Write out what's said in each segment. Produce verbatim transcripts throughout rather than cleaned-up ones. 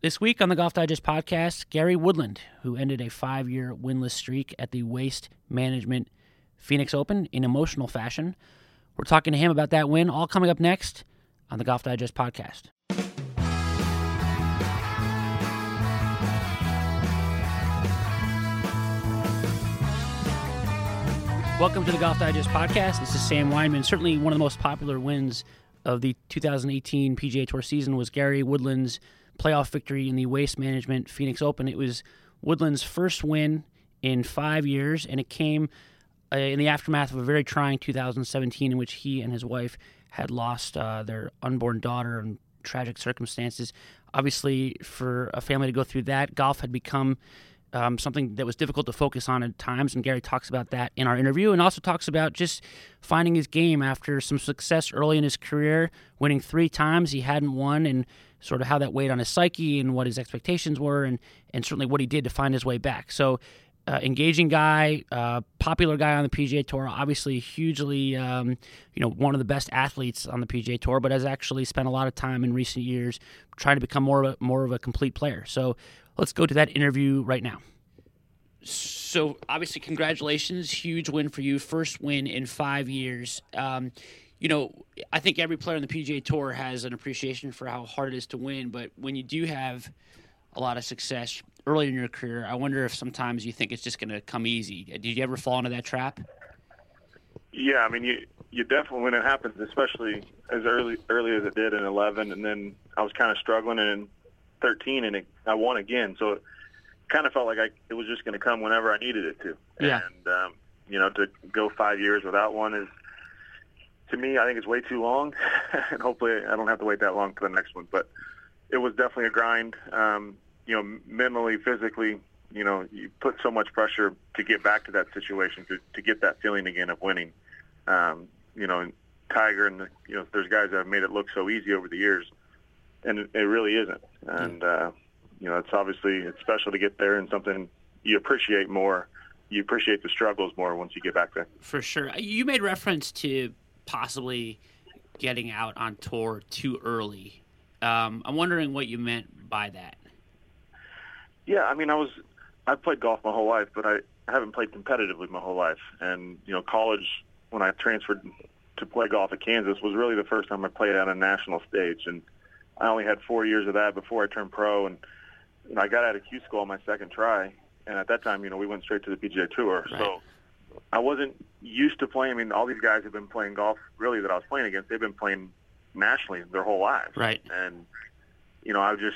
This week on the Golf Digest podcast, Gary Woodland, who ended a five-year winless streak at the Waste Management Phoenix Open in emotional fashion. We're talking to him about that win, all coming up next on the Golf Digest podcast. Welcome to the Golf Digest podcast. This is Sam Weinman. Certainly one of the most popular wins of the two thousand eighteen P G A Tour season was Gary Woodland's playoff victory in the Waste Management Phoenix Open. It was Woodland's first win in five years, and it came uh, in the aftermath of a very trying two thousand seventeen in which he and his wife had lost uh, their unborn daughter in tragic circumstances. Obviously, for a family to go through that, golf had become Um, something that was difficult to focus on at times, and Gary talks about that in our interview, and also talks about just finding his game after some success early in his career, winning three times he hadn't won, and sort of how that weighed on his psyche and what his expectations were, and, and certainly what he did to find his way back. So, uh, engaging guy, uh, popular guy on the P G A Tour, obviously hugely, um, you know, one of the best athletes on the P G A Tour, but has actually spent a lot of time in recent years trying to become more of a, more of a complete player. So, let's go to that interview right now. So, obviously, congratulations. Huge win for you. First win in five years. Um, you know, I think every player on the P G A Tour has an appreciation for how hard it is to win, but when you do have a lot of success early in your career, I wonder if sometimes you think it's just going to come easy. Did you ever fall into that trap? Yeah, I mean, you you definitely, when it happens, especially as early early as it did in eleven, and then I was kind of struggling in thirteen, and it, I won again. So it kind of felt like I, it was just going to come whenever I needed it to. Yeah. And, um, you know, to go five years without one is, to me, I think it's way too long. And hopefully I don't have to wait that long for the next one. But it was definitely a grind, um, you know, mentally, physically. You know, you put so much pressure to get back to that situation, to, to get that feeling again of winning. Um, you know, and Tiger and, the, you know, there's guys that have made it look so easy over the years, and it, it really isn't. And, uh, you know, it's obviously, it's special to get there, and something you appreciate more. You appreciate the struggles more once you get back there. For sure. You made reference to possibly getting out on tour too early. Um, I'm wondering what you meant by that. Yeah, I mean, I was, I've played golf my whole life, but I haven't played competitively my whole life. And, you know, college, when I transferred to play golf at Kansas, was really the first time I played on a national stage. And I only had four years of that before I turned pro, and you know, I got out of Q school on my second try, and at that time, you know, we went straight to the P G A Tour. Right. So I wasn't used to playing. I mean, all these guys have been playing golf, really, that I was playing against. They've been playing nationally their whole lives. Right. And, you know, I was just,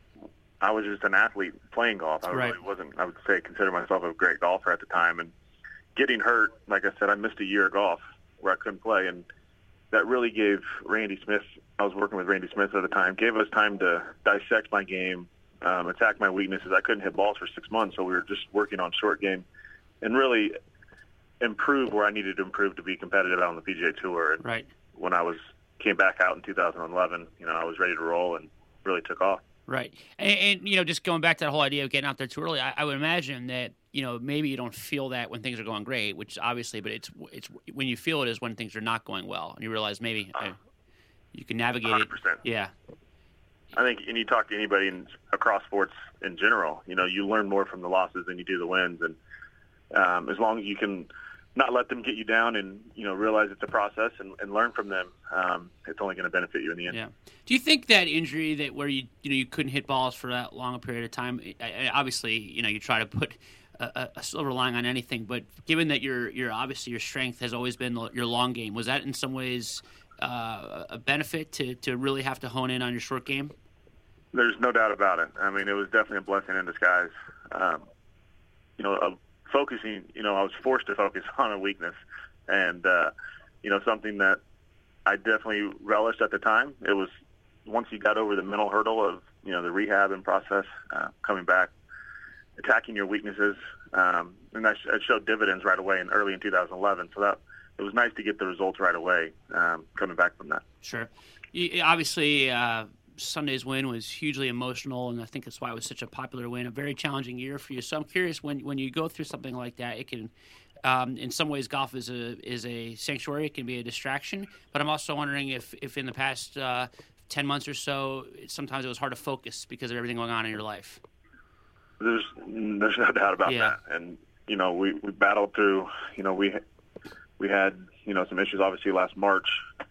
I was just an athlete playing golf. I Right. really wasn't, I would say, consider myself a great golfer at the time. And getting hurt, like I said, I missed a year of golf where I couldn't play, and that really gave Randy Smith, I was working with Randy Smith at the time, gave us time to dissect my game, um, attack my weaknesses. I couldn't hit balls for six months, so we were just working on short game and really improve where I needed to improve to be competitive out on the P G A Tour. And right. when I was came back out in two thousand eleven, you know, I was ready to roll and really took off. Right. And, and you know, just going back to that whole idea of getting out there too early, I, I would imagine that, you know, maybe you don't feel that when things are going great, which obviously, but it's it's when you feel it is when things are not going well, and you realize maybe uh, you can navigate one hundred percent. it. Yeah. I think, and you talk to anybody in, across sports in general, you know, you learn more from the losses than you do the wins. And um, as long as you can not let them get you down and, you know, realize it's a process and, and learn from them, um, it's only going to benefit you in the end. Yeah. Do you think that injury that where you, you know, you couldn't hit balls for that long a period of time, obviously, you know, you try to put a, a silver lining on anything, but given that your, your obviously your strength has always been your long game, was that in some ways uh, a benefit to, to really have to hone in on your short game? There's no doubt about it. I mean, it was definitely a blessing in disguise. Um, you know, uh, focusing, you know, I was forced to focus on a weakness, and, uh, you know, something that I definitely relished at the time. It was once you got over the mental hurdle of, you know, the rehab and process, uh, coming back, attacking your weaknesses, um, and that, sh- that showed dividends right away in early in two thousand eleven. So that it was nice to get the results right away, um, coming back from that. Sure. You, obviously, uh, Sunday's win was hugely emotional, and I think that's why it was such a popular win. A very challenging year for you. So I'm curious, when when you go through something like that, it can, um, in some ways, golf is a is a sanctuary. It can be a distraction. But I'm also wondering if if in the past uh, ten months or so, sometimes it was hard to focus because of everything going on in your life. There's there's no doubt about yeah. that. And, you know, we, we battled through, you know, we we had, you know, some issues obviously last March.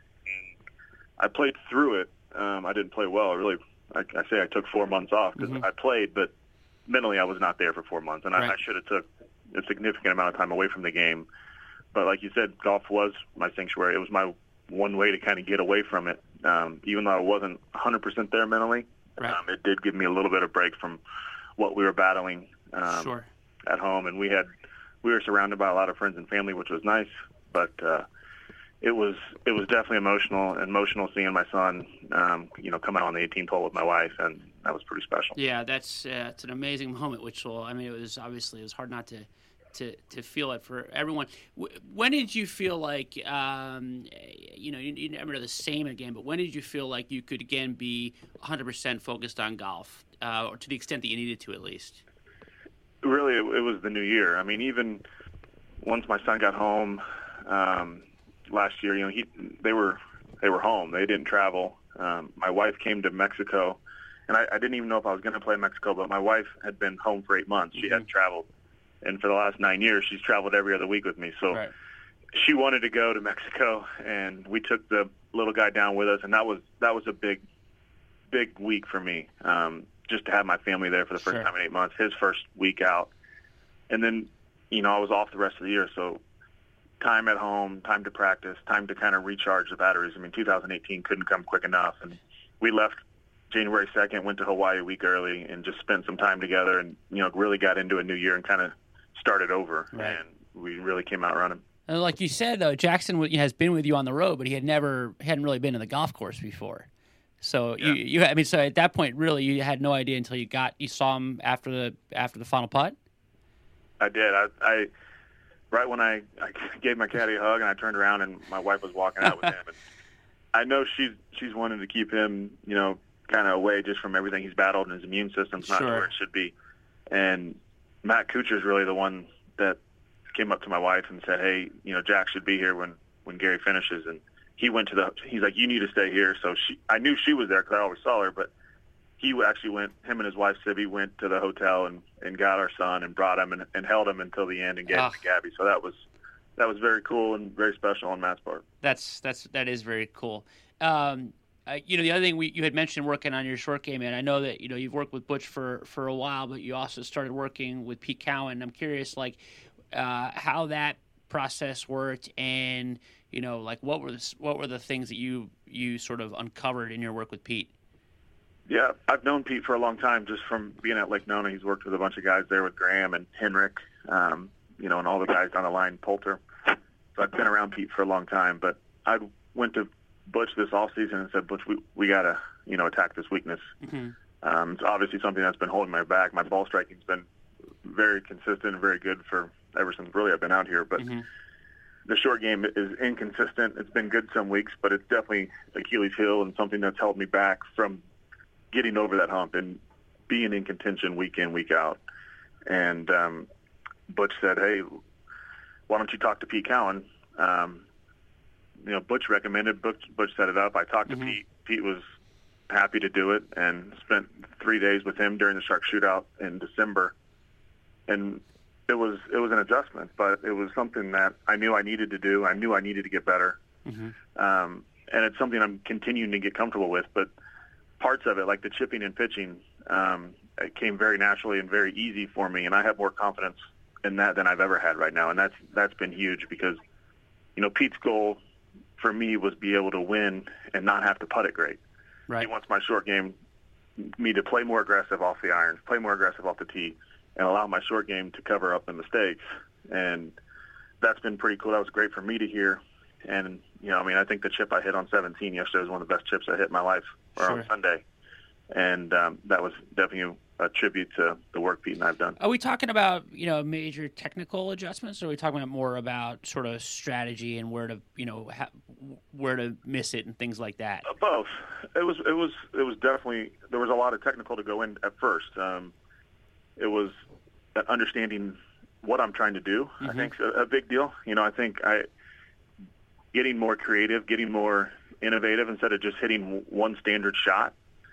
I played through it. Um, I didn't play well. Really, I, I say I took four months off because mm-hmm. I played, but mentally I was not there for four months. And right. I, I should have took a significant amount of time away from the game. But like you said, golf was my sanctuary. It was my one way to kind of get away from it. Um, even though I wasn't one hundred percent there mentally, right. um, it did give me a little bit of break from what we were battling um, sure. at home. And we had we were surrounded by a lot of friends and family, which was nice. But uh, it was it was definitely emotional, emotional seeing my son, um, you know, come out on the eighteenth hole with my wife, and that was pretty special. Yeah, that's uh, it's an amazing moment. Which will, I mean, it was obviously it was hard not to. To, to feel it for everyone. When did you feel like, um, you know, you, you never know the same again, but when did you feel like you could again be one hundred percent focused on golf, uh, or to the extent that you needed to at least? Really, it, it was the new year. I mean, even once my son got home um, last year, you know, he they were they were home. They didn't travel. Um, my wife came to Mexico, and I, I didn't even know if I was going to play in Mexico, but my wife had been home for eight months. She mm-hmm. hadn't traveled. And for the last nine years, she's traveled every other week with me. So right. she wanted to go to Mexico, and we took the little guy down with us, and that was that was a big, big week for me, um, just to have my family there for the first sure. time in eight months, his first week out. And then, you know, I was off the rest of the year, so time at home, time to practice, time to kind of recharge the batteries. I mean, two thousand eighteen couldn't come quick enough, and we left January second, went to Hawaii a week early, and just spent some time together and, you know, really got into a new year and kind of started over, right. and we really came out running. And like you said, though, Jackson has been with you on the road, but he had never hadn't really been in the golf course before. So yeah. you, you, I mean, so at that point, really, you had no idea until you got you saw him after the after the final putt. I did. I, I right when I, I gave my caddy a hug and I turned around and my wife was walking out with him. And I know she's she's wanted to keep him, you know, kind of away just from everything he's battled, and his immune system's not sure. where it should be. And Matt Kuchar is really the one that came up to my wife and said, hey, you know, Jack should be here when, when Gary finishes. And he went to the – he's like, you need to stay here. So she, I knew she was there because I always saw her, but he actually went – him and his wife, Sibby, went to the hotel and, and got our son and brought him and, and held him until the end and gave oh. him to Gabby. So that was that was very cool and very special on Matt's part. That's that's that is very cool. Um, Uh, you know, the other thing we, you had mentioned working on your short game, and I know that, you know, you've worked with Butch for, for a while, but you also started working with Pete Cowan. I'm curious, like, uh, how that process worked, and, you know, like, what were the, what were the things that you, you sort of uncovered in your work with Pete? Yeah, I've known Pete for a long time, just from being at Lake Nona. He's worked with a bunch of guys there with Graham and Henrik, um, you know, and all the guys down the line, Poulter. So I've been around Pete for a long time, but I went to Butch this off season and said, Butch, we we gotta, you know, attack this weakness. Mm-hmm. Um, it's obviously something that's been holding my back. My ball striking's been very consistent and very good for ever since really I've been out here. But mm-hmm. the short game is inconsistent. It's been good some weeks, but it's definitely Achilles heel and something that's held me back from getting over that hump and being in contention week in, week out. And um, Butch said, hey, why don't you talk to Pete Cowan? Um, You know, Butch recommended, Butch, Butch set it up. I talked mm-hmm. to Pete. Pete was happy to do it and spent three days with him during the Shark Shootout in December. And it was it was an adjustment, but it was something that I knew I needed to do. I knew I needed to get better. Mm-hmm. Um, and it's something I'm continuing to get comfortable with. But parts of it, like the chipping and pitching, um, it came very naturally and very easy for me. And I have more confidence in that than I've ever had right now. And that's that's been huge because, you know, Pete's goal for me was be able to win and not have to putt it great. Right. He wants my short game, me to play more aggressive off the irons, play more aggressive off the tee, and allow my short game to cover up the mistakes. And that's been pretty cool. That was great for me to hear. And, you know, I mean, I think the chip I hit on seventeen yesterday was one of the best chips I hit in my life, or sure. on Sunday. And um, that was definitely a tribute to the work Pete and I've done. Are we talking about, you know, major technical adjustments, or are we talking about more about sort of strategy and where to, you know, ha- where to miss it and things like that? Uh, both. It was, it was, it was definitely, there was a lot of technical to go in at first. Um, it was understanding what I'm trying to do. Mm-hmm. I think a, a big deal. You know, I think I, getting more creative, getting more innovative instead of just hitting one standard shot.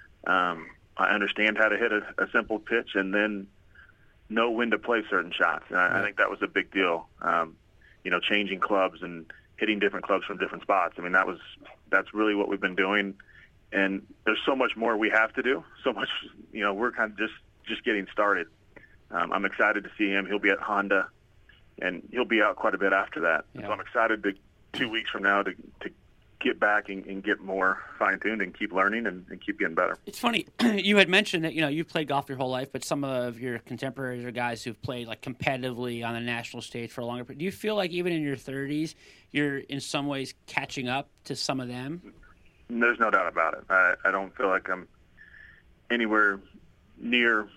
Um, I understand how to hit a, a simple pitch and then know when to play certain shots. And I, right. I think that was a big deal. Um, you know, changing clubs and hitting different clubs from different spots. I mean, that was that's really what we've been doing. And there's so much more we have to do. So much, you know, we're kind of just, just getting started. Um, I'm excited to see him. He'll be at Honda, and he'll be out quite a bit after that. Yeah. So I'm excited to two weeks from now to to get back and, and get more fine-tuned and keep learning and, and keep getting better. It's funny. You had mentioned that, you know, you've played golf your whole life, but some of your contemporaries are guys who've played, like, competitively on the national stage for a longer period. Do you feel like even in your thirties, you're in some ways catching up to some of them? There's no doubt about it. I, I don't feel like I'm anywhere near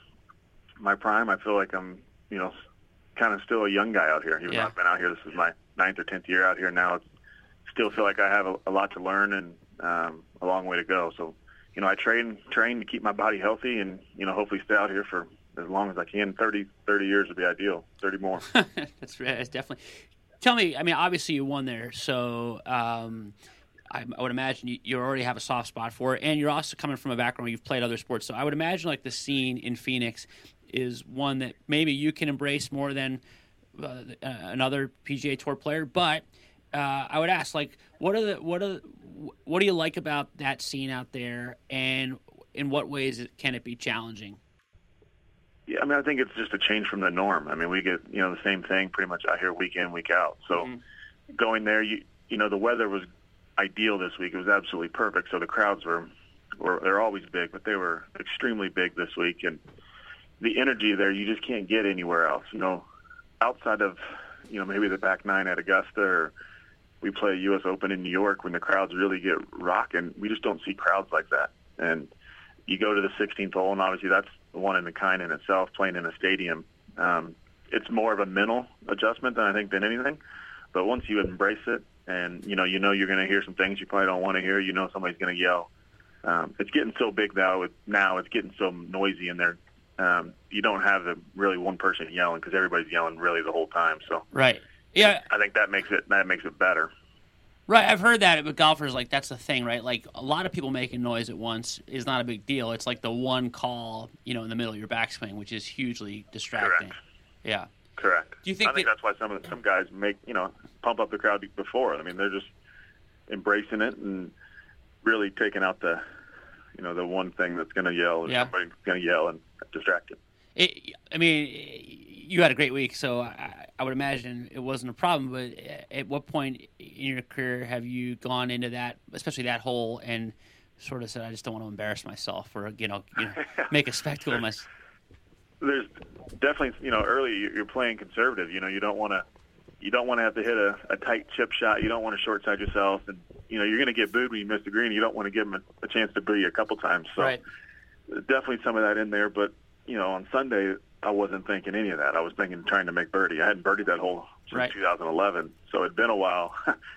my prime. I feel like I'm, you know, kind of still a young guy out here. Even yeah. though I've been out here, this is my ninth or tenth year out here now. It's, still feel like I have a, a lot to learn and um, a long way to go. So, you know, I train train to keep my body healthy and, you know, hopefully stay out here for as long as I can. thirty, thirty years would be ideal, thirty more. That's right. That's definitely. Tell me, I mean, obviously you won there, so um, I, I would imagine you, you already have a soft spot for it, and you're also coming from a background where you've played other sports. So I would imagine, like, the scene in Phoenix is one that maybe you can embrace more than uh, another P G A Tour player, but Uh, I would ask, like, what are the what are what do you like about that scene out there, and in what ways can it be challenging? Yeah, I mean, I think it's just a change from the norm. I mean, we get, you know, the same thing pretty much out here week in, week out. So mm-hmm. going there, you you know, the weather was ideal this week. It was absolutely perfect. So the crowds were were they're always big, but they were extremely big this week, and the energy there you just can't get anywhere else. You know, outside of, you know, maybe the back nine at Augusta, or we play a U S Open in New York when the crowds really get rocking. We just don't see crowds like that. And you go to the sixteenth hole, and obviously that's one in a kind in itself, playing in a stadium. Um, it's more of a mental adjustment than I think than anything. But once you embrace it, and you know, you know you're going to hear some things you probably don't want to hear. You know somebody's going to yell. Um, it's getting so big now. It, now it's getting so noisy in there. Um, you don't have the really one person yelling because everybody's yelling really the whole time. So right. Yeah, I think that makes it that makes it better. Right, I've heard that with golfers. Like, that's the thing, right? Like, a lot of people making noise at once is not a big deal. It's like the one call, you know, in the middle of your backswing, which is hugely distracting. Correct. Yeah. Correct. Do you think I think that, that's why some of the, some guys make, you know, pump up the crowd before. I mean, they're just embracing it and really taking out the, you know, the one thing that's going to yell, or yeah. somebody's going to yell and distract it. It, I mean, you had a great week, so I, I would imagine it wasn't a problem. But at what point in your career have you gone into that, especially that hole, and sort of said, "I just don't want to embarrass myself," or you know, you know make a spectacle of myself? There's definitely, you know, early you're playing conservative. You know, you don't want to, you don't want to have to hit a, a tight chip shot. You don't want to short side yourself, and you know you're going to get booed when you miss the green. You don't want to give them a, a chance to boo you a couple times. So right. definitely some of that in there, but. You know, on Sunday, I wasn't thinking any of that. I was thinking trying to make birdie. I hadn't birdied that hole since right. two thousand eleven, so it'd been a while.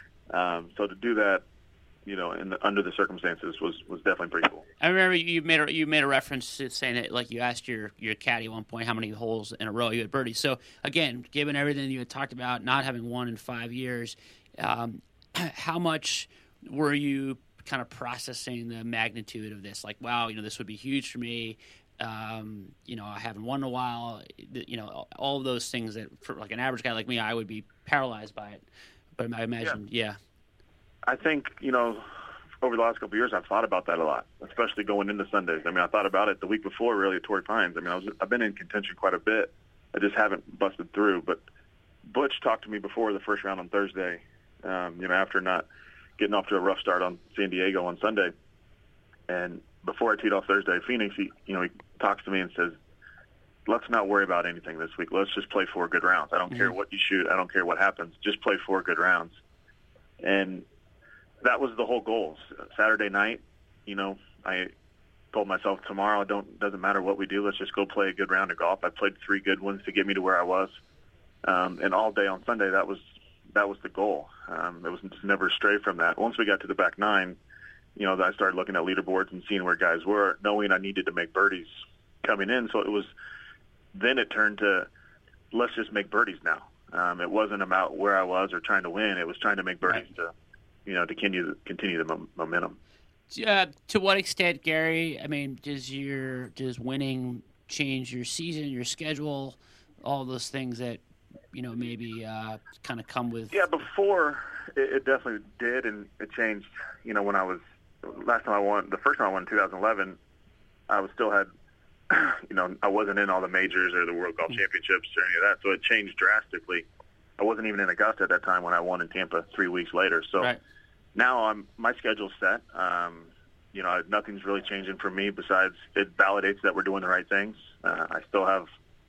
um, so to do that, you know, in the, under the circumstances, was, was definitely pretty cool. I remember you made a, you made a reference to saying that, like, you asked your, your caddy at one point how many holes in a row you had birdied. So, again, given everything you had talked about, not having won in five years, um, how much were you kind of processing the magnitude of this? Like, wow, you know, this would be huge for me. Um, you know, I haven't won in a while, you know, all of those things that for like an average guy like me, I would be paralyzed by it. But I imagine, yeah. yeah. I think, you know, over the last couple of years, I've thought about that a lot, especially going into Sundays. I mean, I thought about it the week before, really, at Torrey Pines. I mean, I was, I've been in contention quite a bit. I just haven't busted through. But Butch talked to me before the first round on Thursday, um, you know, after not getting off to a rough start on San Diego on Sunday. And before I teed off Thursday at Phoenix, he, you know, he talks to me and says, let's not worry about anything this week. Let's just play four good rounds. I don't mm-hmm. care what you shoot. I don't care what happens. Just play four good rounds. And that was the whole goal. Saturday night, you know, I told myself tomorrow, don't doesn't matter what we do. Let's just go play a good round of golf. I played three good ones to get me to where I was. Um, and all day on Sunday, that was that was the goal. Um, it was just never stray from that. Once we got to the back nine, you know, I started looking at leaderboards and seeing where guys were, knowing I needed to make birdies coming in. So it was, then it turned to, let's just make birdies now. Um, it wasn't about where I was or trying to win. It was trying to make birdies right. to you know, to continue continue the mo- momentum. Uh, to what extent, Gary? I mean, does your does winning change your season, your schedule, all those things that you know maybe uh, kind of come with? Yeah, before it, it definitely did, and it changed. You know, when I was last time I won, the first time I won in two thousand eleven, I was still had, you know, I wasn't in all the majors or the World Golf Championships or any of that, so it changed drastically. I wasn't even in Augusta at that time when I won in Tampa three weeks later. So right. now I'm my schedule's set. Um, you know, nothing's really changing for me besides it validates that we're doing the right things. Uh, I still have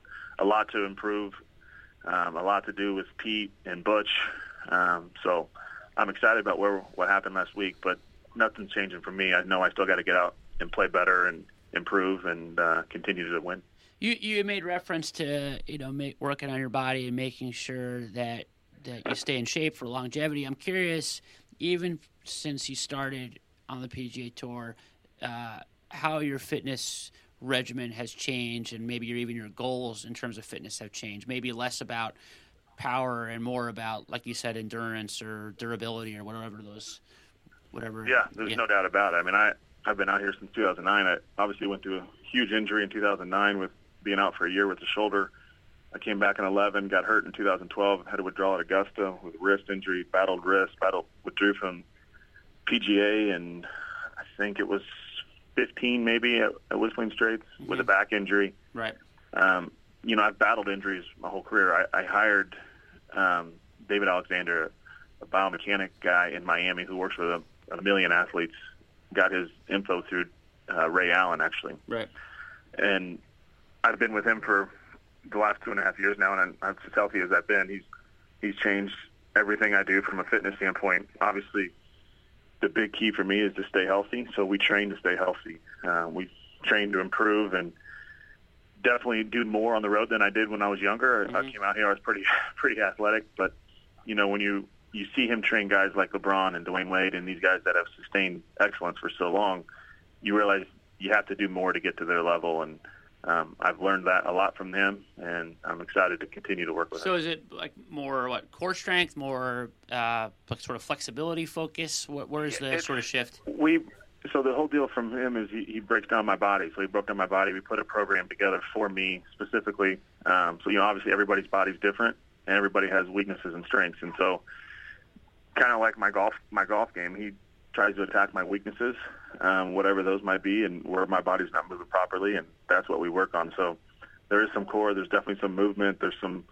a lot to improve, um, a lot to do with Pete and Butch. Um, so I'm excited about where what happened last week, but nothing's changing for me. I know I still got to get out and play better and improve and uh, continue to win. You you made reference to you know make, working on your body and making sure that that you stay in shape for longevity. I'm curious, even since you started on the P G A Tour, uh, how your fitness regimen has changed, and maybe your, even your goals in terms of fitness have changed. Maybe less about power and more about, like you said, endurance or durability or whatever those, whatever. Yeah, there's yeah. no doubt about it. I mean, I I've been out here since two thousand nine. I obviously went through a huge injury in two thousand nine with being out for a year with the shoulder. I came back in eleven, got hurt in two thousand twelve, had a withdrawal at Augusta with wrist injury, battled wrist, battled, withdrew from P G A, and I think it was fifteen maybe at, at Whistling Straits mm-hmm. with a back injury. Right. Um, you know, I've battled injuries my whole career. I, I hired um, David Alexander, a biomechanic guy in Miami who works with a, a million athletes, got his info through uh, Ray Allen, actually. Right. And I've been with him for the last two and a half years now, and I'm as healthy as I've been. He's he's changed everything I do from a fitness standpoint. Obviously, the big key for me is to stay healthy, so we train to stay healthy. Uh, we train to improve and definitely do more on the road than I did when I was younger. Mm-hmm. I came out here, I was pretty pretty athletic, but, you know, when you, you see him train guys like LeBron and Dwayne Wade and these guys that have sustained excellence for so long, you realize you have to do more to get to their level, and Um, I've learned that a lot from him, and I'm excited to continue to work with so him. So is it like more what core strength, more uh, sort of flexibility focus? What, where is the it's, sort of shift? We so the whole deal from him is he, he breaks down my body. So he broke down my body. We put a program together for me specifically. Um, so you know, obviously everybody's body's different, and everybody has weaknesses and strengths. And so, kind of like my golf my golf game, he tries to attack my weaknesses, um, whatever those might be, and where my body's not moving properly, and that's what we work on. So there is some core, there's definitely some movement, there's some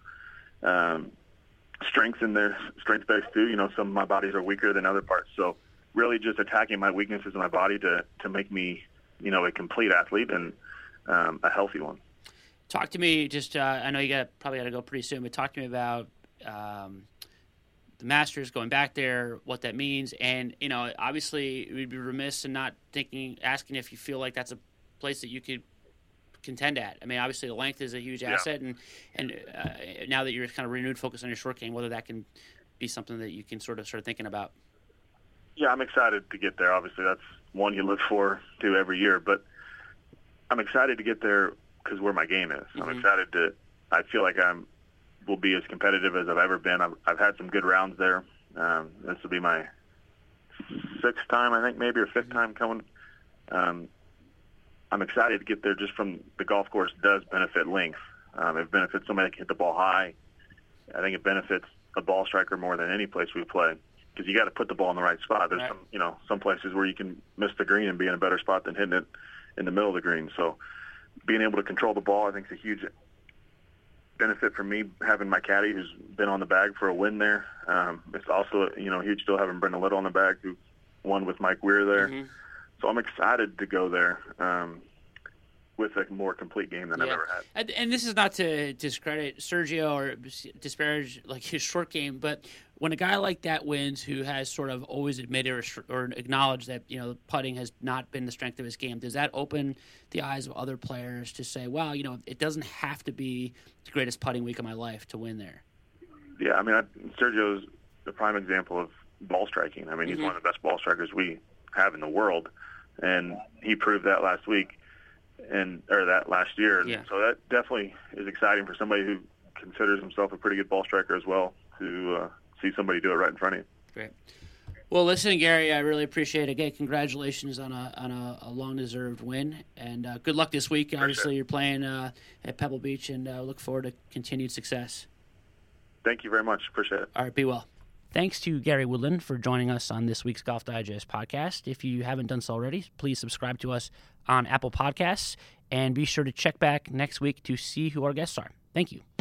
um, strengths in there, strength base too. You know, some of my bodies are weaker than other parts. So really just attacking my weaknesses in my body to, to make me, you know, a complete athlete and um, a healthy one. Talk to me just, uh, I know you got probably got to go pretty soon, but talk to me about um, the Masters, going back there, what that means. And, you know, obviously we'd be remiss in not thinking, asking if you feel like that's a place that you could contend at. I mean, obviously the length is a huge asset, yeah. and, and uh, now that you're kind of renewed focus on your short game, whether that can be something that you can sort of start thinking about. Yeah, I'm excited to get there. Obviously that's one you look for to every year, but I'm excited to get there because where my game is. Mm-hmm. I'm excited to, I feel like I'm, will be as competitive as I've ever been. I've, I've had some good rounds there. Um, this will be my sixth time, I think, maybe, or fifth time coming. Um, I'm excited to get there just from the golf course does benefit length. Um, it benefits somebody that can hit the ball high. I think it benefits a ball striker more than any place we play because you got to put the ball in the right spot. There's right. some, you know, some places where you can miss the green and be in a better spot than hitting it in the middle of the green. So being able to control the ball, I think, is a huge benefit for me, having my caddy who's been on the bag for a win there. Um, it's also, you know, huge still having Brendan Little on the bag who won with Mike Weir there. Mm-hmm. So I'm excited to go there um, with a more complete game than yeah. I've ever had. And, and this is not to discredit Sergio or disparage like his short game, but when a guy like that wins, who has sort of always admitted or, or acknowledged that, you know, putting has not been the strength of his game, does that open the eyes of other players to say, well, you know, it doesn't have to be the greatest putting week of my life to win there? Yeah, I mean, I, Sergio's the prime example of ball striking. I mean, he's mm-hmm. one of the best ball strikers we have in the world, and he proved that last week and or that last year. Yeah. So that definitely is exciting for somebody who considers himself a pretty good ball striker as well to uh, see somebody do it right in front of you. Great. Well, listen, Gary, I really appreciate it. Again, congratulations on a on a, a long-deserved win, and uh, good luck this week. Obviously, you're playing uh, at Pebble Beach, and uh, look forward to continued success. Thank you very much. Appreciate it. All right, be well. Thanks to Gary Woodland for joining us on this week's Golf Digest podcast. If you haven't done so already, please subscribe to us on Apple Podcasts, and be sure to check back next week to see who our guests are. Thank you.